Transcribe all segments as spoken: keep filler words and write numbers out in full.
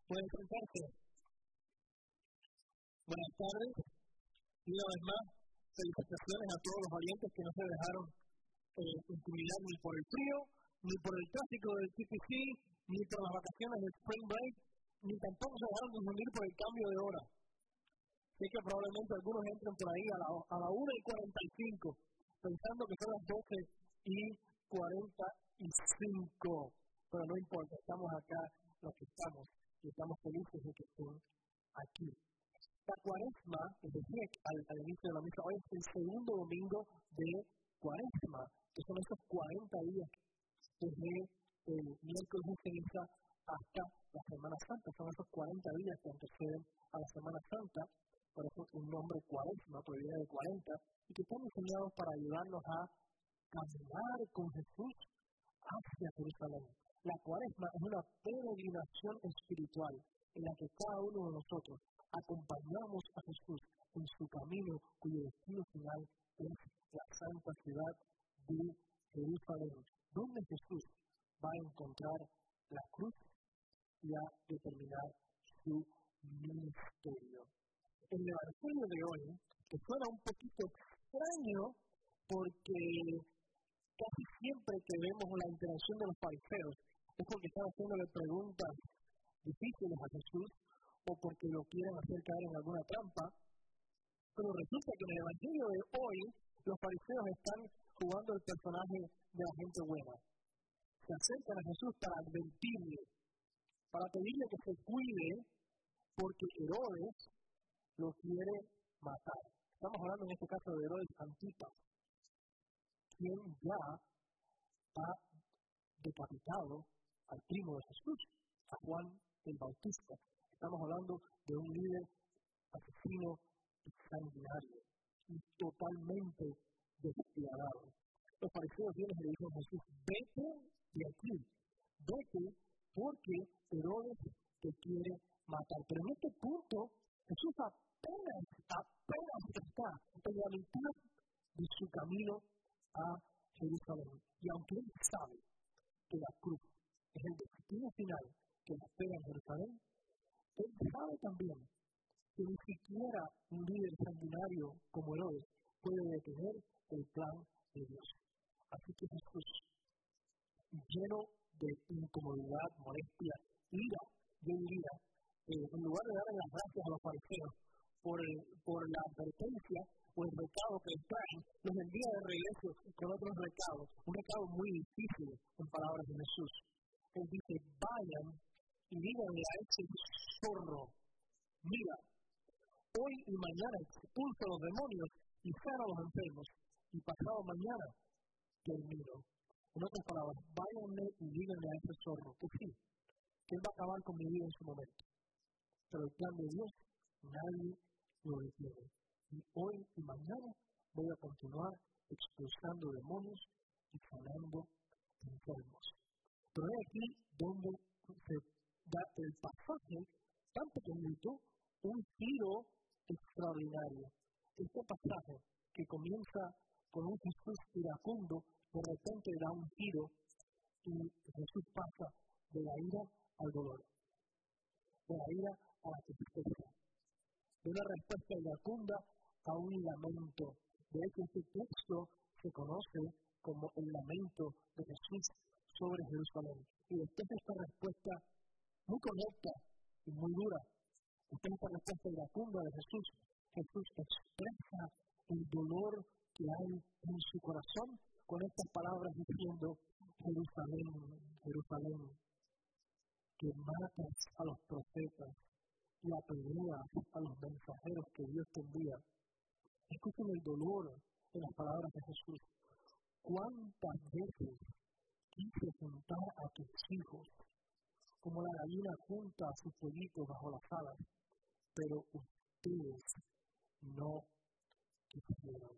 Pueden sentarse. Buenas tardes. Y una vez más, felicitaciones a todos los valientes que no se dejaron eh, intimidar ni por el frío, ni por el tráfico del T P C, ni por las vacaciones del Spring Break, ni tampoco se dejaron confundir por el cambio de hora. Sé que probablemente algunos entren por ahí a la, a la una y cuarenta y cinco, pensando que son las doce y cuarenta y cinco. Pero no importa, estamos acá los que estamos y estamos felices de que estén aquí. La cuaresma, es decir, al, al inicio de la misa, hoy es el segundo domingo de cuaresma, que son esos cuarenta días desde el miércoles de ceniza hasta la Semana Santa. Son esos cuarenta días que anteceden a la Semana Santa, por eso un nombre cuaresma, proviene de cuarenta, y que están diseñados para ayudarnos a caminar con Jesús hacia Jerusalén. La cuaresma es una peregrinación espiritual en la que cada uno de nosotros acompañamos a Jesús en su camino, cuyo destino final es la santa ciudad de Jerusalén, donde Jesús va a encontrar la cruz y a determinar su ministerio. El evangelio de hoy, que suena un poquito extraño, porque casi siempre que vemos la interacción de los fariseos es porque están haciéndole preguntas difíciles a Jesús o porque lo quieren hacer caer en alguna trampa, pero resulta que en el evangelio de hoy los fariseos están jugando el personaje de la gente buena. Se acercan a Jesús para advertirle, para pedirle que se cuide porque Herodes lo quiere matar. Estamos hablando en este caso de Herodes Antipas, quien ya ha decapitado al primo de Jesús, a Juan el Bautista. Estamos hablando de un líder asesino y sanguinario y totalmente despiadado. Los fariseos vienen y le dicen a Jesús: vete de aquí, vete porque Herodes te quiere matar. Pero en este punto Jesús apenas, apenas está en la mitad de su camino a Jerusalén. Y aunque él sabe que la cruz es el destino final que le espera en Jerusalén, él sabe también que ni siquiera un líder sanguinario como Herodes puede detener el plan de Dios. Así que Jesús, lleno de incomodidad, molestia, ira, yo diría, eh, en lugar de darle las gracias a los fariseos por, el, por la advertencia o el recado que les traen, los envía de regreso con otros recados, un recado muy difícil en palabras de Jesús. Él dice: vayan y díganle a ese zorro, mira, hoy y mañana expulso a los demonios y sana a los enfermos, y pasado mañana termino. En otras palabras, váyanle y díganle a ese zorro que sí, que él va a acabar con mi vida en su momento. Pero el plan de Dios, nadie lo detiene. Y hoy y mañana voy a continuar expulsando demonios y sanando enfermos. Pero es aquí donde se da el pasaje tan pequeñito, un giro extraordinario. Este pasaje que comienza con un Jesús iracundo, de repente da un giro y Jesús pasa de la ira al dolor, de la ira a la tristeza, de una respuesta iracunda a un lamento. De hecho, este texto se conoce como el lamento de Jesús sobre Jerusalén. Y después de esta respuesta muy correcta y muy dura, después de esta respuesta iracunda de Jesús, Jesús expresa el dolor que hay en su corazón con estas palabras diciendo: Jerusalén, Jerusalén, que matas a los profetas y apedreas a los mensajeros que Dios te envía. Escuchen el dolor en las palabras de Jesús. ¿Cuántas veces quise juntar a tus hijos como la gallina junta a sus pollitos bajo las alas, pero ustedes no quisieron?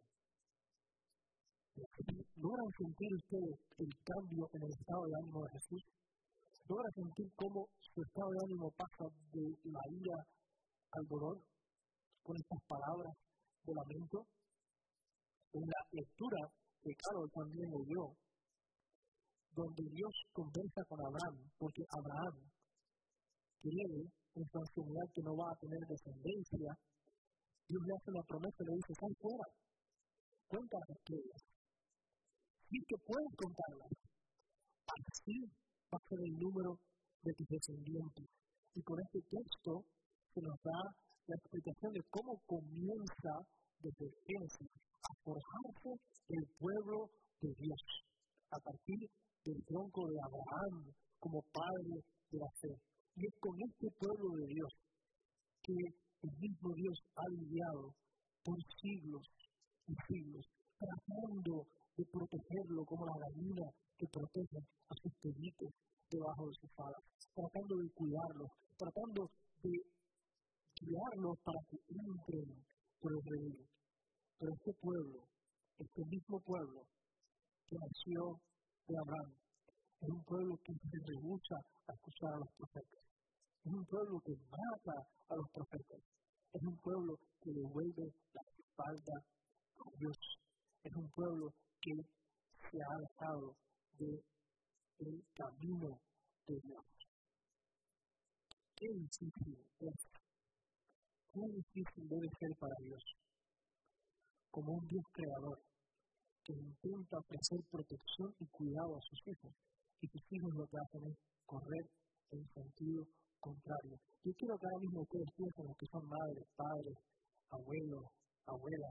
¿Logran sentir ustedes el cambio en el estado de ánimo de Jesús? ¿Logran sentir cómo su estado de ánimo pasa de la ira al dolor con estas palabras de lamento? En la lectura que Carol también leyó, donde Dios conversa con Abraham, porque Abraham cree en su ancianidad que no va a tener descendencia, Dios le hace una promesa y le dice, sal fuera, cuenta las estrellas. Si que puedes contarlas, así va a ser el número de tus descendientes. Y con este texto se nos da la explicación de cómo comienza desde Génesis a forjarse el pueblo de Dios, a partir del tronco de Abraham como padre de la fe. Y es con este pueblo de Dios que el mismo Dios ha lidiado por siglos y siglos, tratando de protegerlo como la gallina que protege a sus pollitos debajo de sus alas, tratando de cuidarlos, tratando de guiarlos para que entren por el redil. Pero este pueblo, este mismo pueblo que nació de Abraham, es un pueblo que se rehúsa a escuchar a los profetas. Es un pueblo que mata a los profetas. Es un pueblo que le vuelve la espalda a Dios. Es un pueblo que se ha alejado del camino de Dios. Qué difícil es, qué difícil debe ser para Dios, como un Dios creador, que intenta ofrecer protección y cuidado a sus hijos, y sus hijos lo que hacen es correr en sentido contrario. Yo quiero que ahora mismo ustedes piensen en los que son madres, padres, abuelos, abuelas,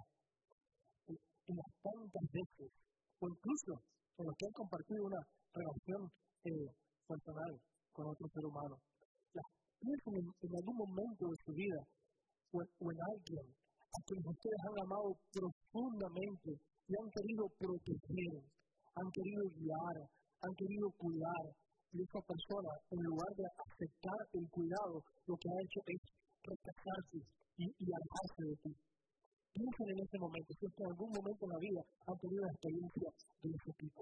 en las tantas veces, o incluso en los que han compartido una relación eh, personal con otro ser humano. Las, piensen en, en algún momento de su vida, o, o en alguien a quien ustedes han amado profundamente y han querido proteger, han querido guiar, han querido cuidar, y esa persona, en lugar de aceptar el cuidado, lo que ha hecho es rechazarse y, y alejarse de ti. Piensen en ese momento, si es que en algún momento en la vida han tenido una experiencia de ese tipo.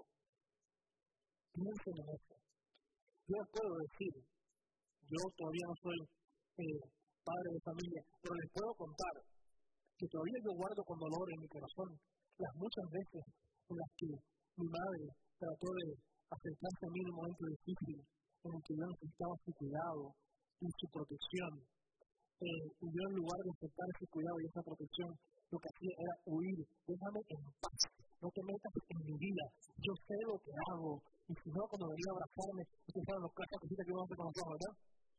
Piensen en eso. Yo les puedo decir, yo todavía no soy eh, padre de familia, pero les puedo contar que todavía yo guardo con dolor en mi corazón las muchas veces en las que mi madre trató de acercarse a mí en un momento difícil en el que yo necesitaba su cuidado y su protección. Eh, y yo en lugar de aceptar ese cuidado y esa protección, lo que hacía era huir. Déjame en paz, no te metas en mi vida, yo sé lo que hago. Y si no, cuando venía a abrazarme, ustedes saben los cosas que vamos a hacer con nosotros, ¿verdad?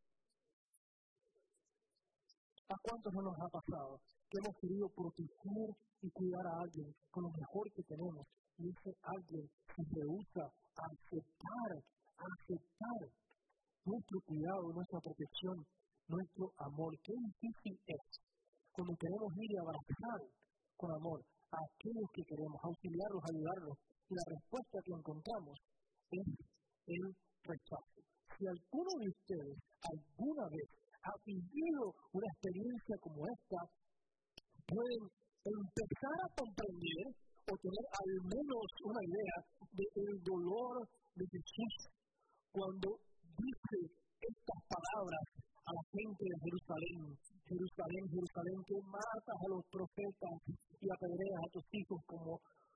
¿A cuántos no nos ha pasado que hemos querido proteger y cuidar a alguien con lo mejor que tenemos? Y ese alguien se rehúsa a aceptar, a aceptar nuestro cuidado, nuestra protección, nuestro amor. Qué difícil es cuando queremos ir y abrazar con amor a aquellos que queremos, auxiliarlos, ayudarlos. Y la respuesta que encontramos es el rechazo. Si alguno de ustedes alguna vez ha vivido una experiencia como esta, pueden empezar a comprender o tener al menos una idea del dolor de Jesús cuando dice estas palabras a la gente de Jerusalén. Jerusalén, Jerusalén, que matas a los profetas y apedreas a tus hijos, como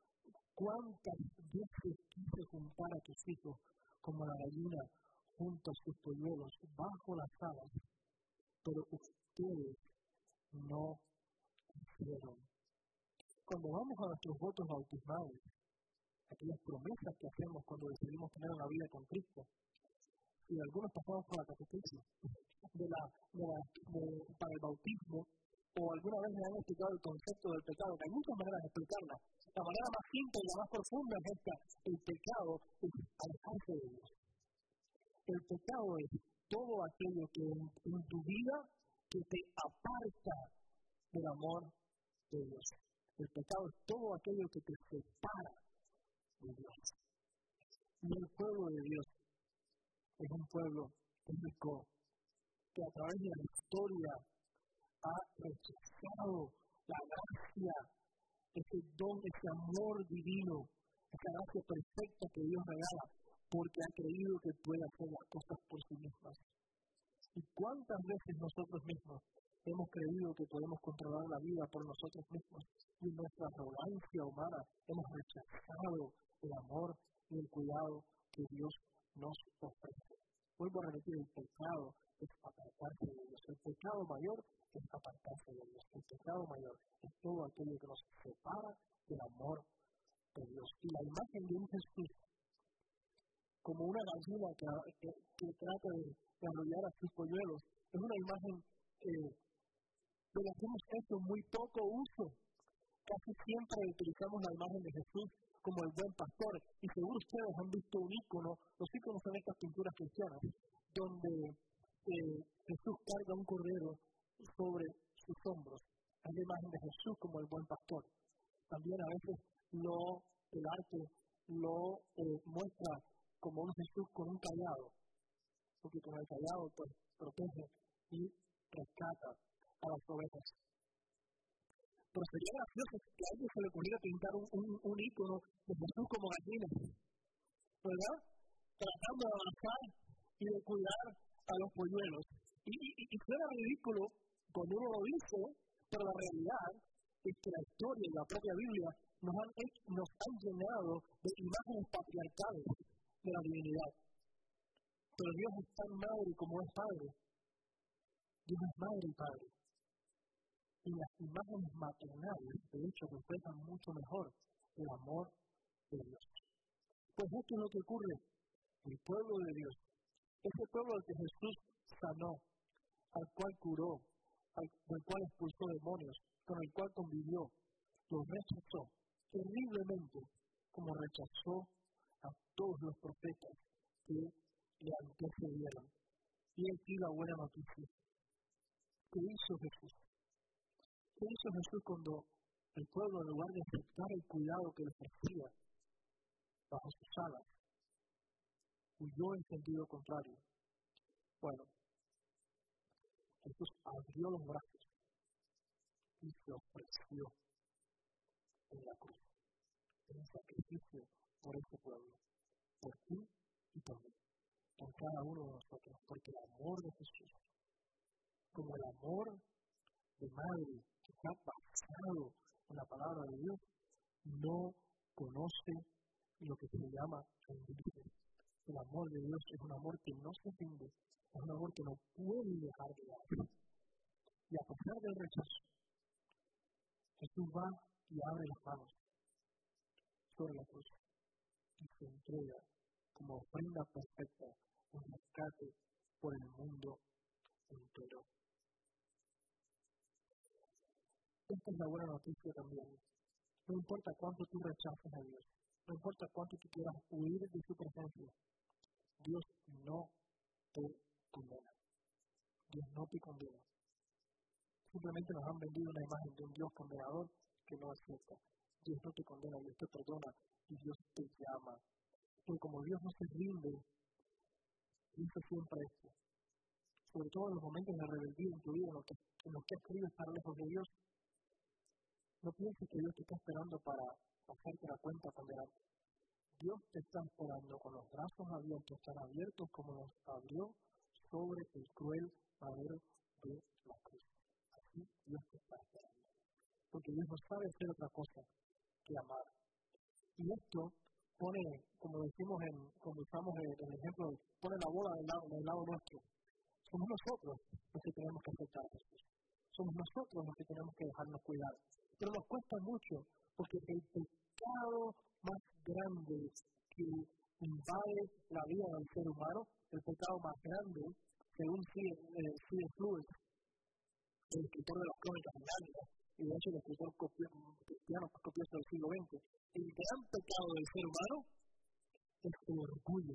cuántas veces quise juntar a tus hijos como la gallina junto a sus polluelos bajo las alas, pero ustedes no hicieron. Cuando vamos a nuestros votos bautismales, aquellas promesas que hacemos cuando decidimos tener una vida con Cristo, y algunos pasamos por la catequesis de la, de la, de, para el bautismo, o alguna vez me han explicado el concepto del pecado, que hay muchas maneras de explicarla. La manera más simple y la más profunda es esta: el pecado es alejarse de Dios. El pecado es todo aquello que en, en tu vida que te aparta del amor de Dios. El pecado es todo aquello que te separa de Dios. Y el pueblo de Dios es un pueblo único que a través de la historia ha rechazado la gracia, ese don, ese amor divino, esa gracia perfecta que Dios regala, porque ha creído que puede hacer las cosas por sí mismas. ¿Y cuántas veces nosotros mismos hemos creído que podemos controlar la vida por nosotros mismos y en nuestra arrogancia humana hemos rechazado el amor y el cuidado que Dios nos ofrece? Vuelvo a repetir, el pecado es apartarse de Dios. El pecado mayor es apartarse de Dios. El pecado mayor es todo aquello que nos separa del amor de Dios. Y la imagen de un Jesús como una gallina que, que, que trata de, de arrollar a sus polluelos es una imagen eh, de la que hemos hecho muy poco uso. Casi siempre utilizamos la imagen de Jesús como el buen pastor, y seguro ustedes han visto un ícono, los íconos son estas pinturas cristianas, donde eh, Jesús carga un cordero sobre sus hombros. Es la imagen de Jesús como el buen pastor. También a veces lo, el arte lo eh, muestra como un Jesús con un callado, porque con el callado pues protege y rescata a las ovejas. Pero sería gracioso que a alguien se le ocurriera pintar un, un, un ícono de Jesús como gallina, ¿verdad? Tratando de avanzar y de cuidar a los polluelos. Y, y, y suena ridículo cuando uno lo dice, pero la realidad es que la historia y la propia Biblia nos han, hecho, nos han llenado de imágenes patriarcales de la divinidad. Pero Dios es tan madre como es padre. Dios es madre y padre. Y las imágenes maternales, de hecho, reflejan mucho mejor el amor de Dios. Pues esto es lo que ocurre. El pueblo de Dios, ese pueblo al que Jesús sanó, al cual curó, al, del cual expulsó demonios, con el cual convivió, lo rechazó terriblemente, como rechazó a todos los profetas que le antecedieron. Y aquí la buena noticia. ¿Qué hizo Jesús? ¿Qué hizo Jesús cuando el pueblo, en lugar de aceptar el cuidado que le ofrecía bajo sus alas, huyó en sentido contrario? Bueno, Jesús abrió los brazos y se ofreció en la cruz, en sacrificio por ese pueblo, por ti y por mí, por cada uno de nosotros, porque el amor de Jesús, como el amor de madre que está basado en la palabra de Dios, no conoce lo que se llama rendirse. El amor de Dios es un amor que no se rinde, es un amor que no puede dejar de dar. Y a pesar del rechazo, Jesús va y abre las manos sobre la cruz y se entrega como ofrenda perfecta, un rescate por el mundo entero. Esta es la buena noticia también. No importa cuánto tú rechaces a Dios, no importa cuánto tú quieras huir de su presencia, Dios no te condena. Dios no te condena. Simplemente nos han vendido una imagen de un Dios condenador que no es cierta. Dios no te condena, Dios te perdona y Dios te llama. Porque como Dios no se rinde, dice siempre esto. Sobre todo en los momentos de rebeldía en tu vida, en los que, en los que has querido estar lejos de Dios, no pienses que Dios te está esperando para hacerte la cuenta condenante. Dios te está esperando con los brazos abiertos, tan abiertos como los abrió sobre el cruel madero de la cruz. Así Dios te está esperando. Porque Dios no sabe hacer otra cosa que amar. Y esto pone, como decimos, en, como usamos en el ejemplo, pone la bola del lado, del lado nuestro. Somos nosotros los que tenemos que aceptar a Jesús. Somos nosotros los que tenemos que dejarnos cuidar. Pero nos cuesta mucho, porque el pecado más grande que invade la vida del ser humano, el pecado más grande, según C S Lewis, el escritor de las crónicas de Narnia, y de hecho el escritor cristiano copioso del siglo veinte, el gran pecado del ser humano es el orgullo,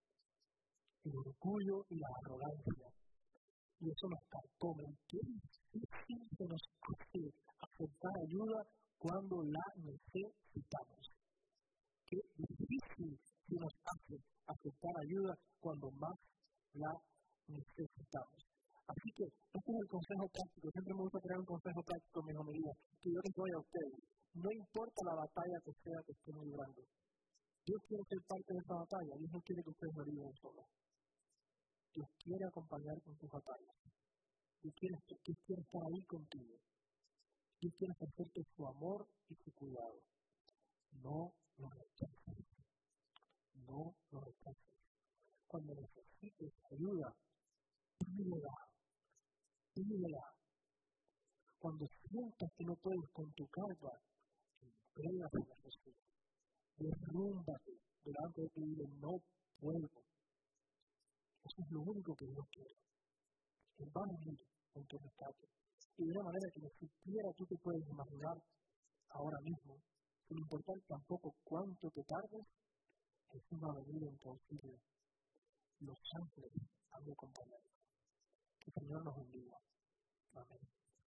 el orgullo y la arrogancia. Y eso nos carcome. Qué difícil se nos hace aceptar ayuda cuando la necesitamos. Qué difícil se nos hace aceptar ayuda cuando más la necesitamos. Así que este es el consejo práctico. Siempre me gusta traer un consejo práctico en mis homilías que yo les doy a ustedes. No importa la batalla que sea que estén librando. Dios quiere ser parte de esa batalla. Dios no quiere que ustedes lo libren solos. Dios quiere acompañar con tus batallas. Dios quiere, Dios quiere estar ahí contigo. Dios quiere ofrecerte su amor y su cuidado. No lo rechaces. No lo rechaces. Cuando necesites necesites ayuda, pídela, pídela. Cuando sientas que no puedes con tu carga, entrégate a Jesús. Derrúmbate delante de ti y dile, no puedo. Eso es lo único que Dios quiere. Él va a venir en tu rescate. Y de una manera que ni siquiera tú te puedes imaginar ahora mismo, sin importar tampoco cuánto te tardes, Jesús va a venir en tu auxilio. Los ángeles han de acompañar. Que el Señor nos bendiga. Amén.